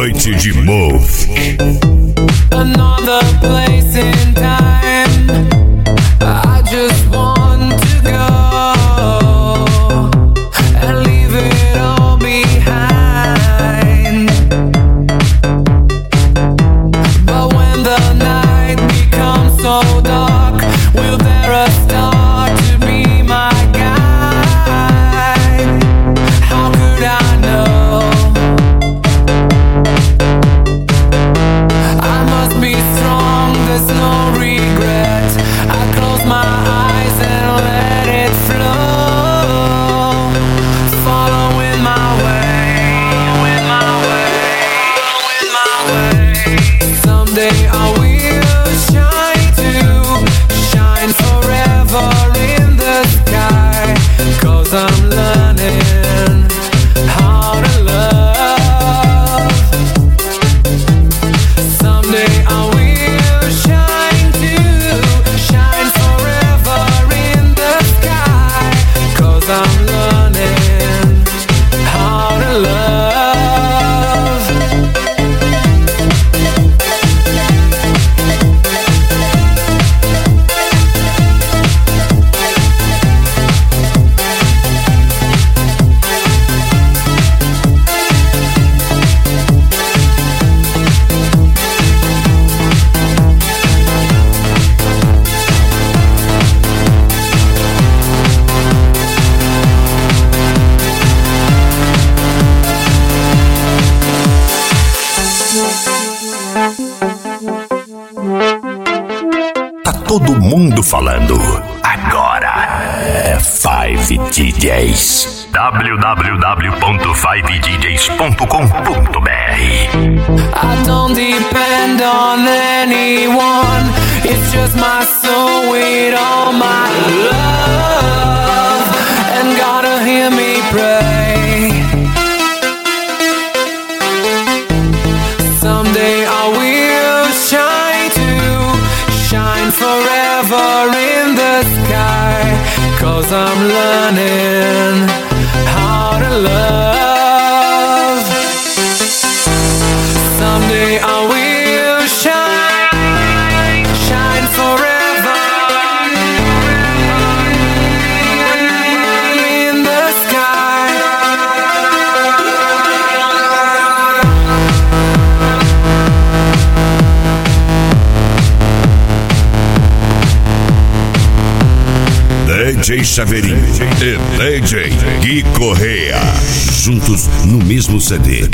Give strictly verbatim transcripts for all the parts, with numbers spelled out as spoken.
Noite de Move. Another place in time. I just want to go and leave it all behind. But when the night becomes so dark, will there a star to be my guide? How could I know? I must be strong, there's no regret. I close my eyes and let it flow. Following my way, with my way, with my way. Someday I will shine too, shine forever in the sky. 'Cause I'm learning how to love. Someday I will shine too, shine forever in the sky. 'Cause I'm learning how to love. Tá todo mundo falando. Agora é Five D Js. w w w ponto five d js ponto com ponto b r. I don't depend on anyone. It's just my soul with all my love. And gotta hear me pray. Someday I will shine too, shine forever in the sky. 'Cause I'm learning how to love. Someday I will shine, shine forever in the sky. D J Chaveirinho e D J Gui Correa, juntos no mesmo C D.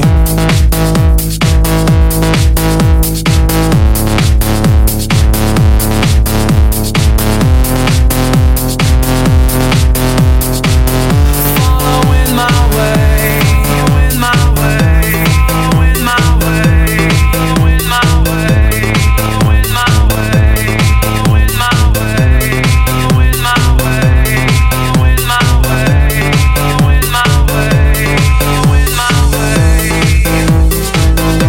Following my way, with my way, with my way, with my way, with my way, with my way, with my way, with my way, with my way, with my way.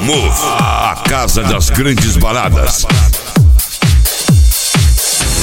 Move, a casa das grandes baladas.